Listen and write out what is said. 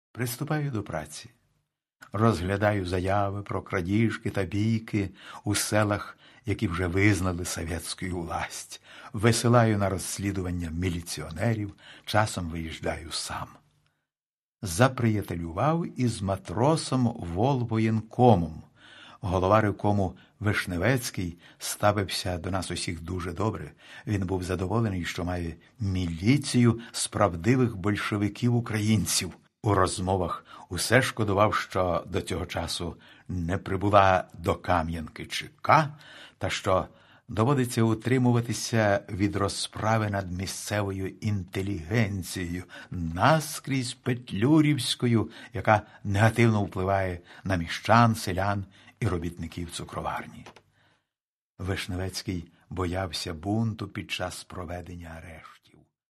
Приступаю до праці. Розглядаю заяви про крадіжки та бійки у селах, які вже визнали совєтську власть. Висилаю на розслідування міліціонерів, часом виїжджаю сам. Заприятелював із матросом Волвоєнкомом. Голова ревкому Вишневецький ставився до нас усіх дуже добре. Він був задоволений, що має міліцію з правдивих большевиків-українців. У розмовах усе шкодував, що до цього часу не прибула до Кам'янки ЧК, та що доводиться утримуватися від розправи над місцевою інтелігенцією, наскрізь петлюрівською, яка негативно впливає на міщан, селян і робітників цукроварні. Вишневецький боявся бунту під час проведення арешту.